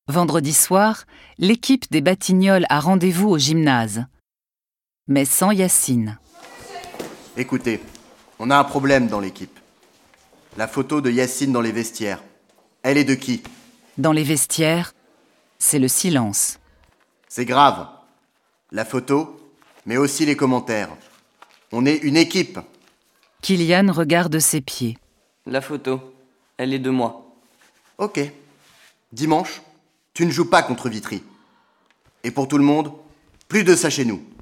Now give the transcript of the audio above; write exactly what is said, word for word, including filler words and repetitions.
Vendredi soir, l'équipe des Batignolles a rendez-vous au gymnase. Mais sans Yacine. Écoutez, on a un problème dans l'équipe. La photo de Yacine dans les vestiaires. Elle est de qui? Dans les vestiaires, c'est le silence. C'est grave. La photo, mais aussi les commentaires. On est une équipe. Kylian regarde ses pieds. La photo, elle est de moi. Ok. Dimanche, tu ne joues pas contre Vitry. Et pour tout le monde, plus de ça chez nous.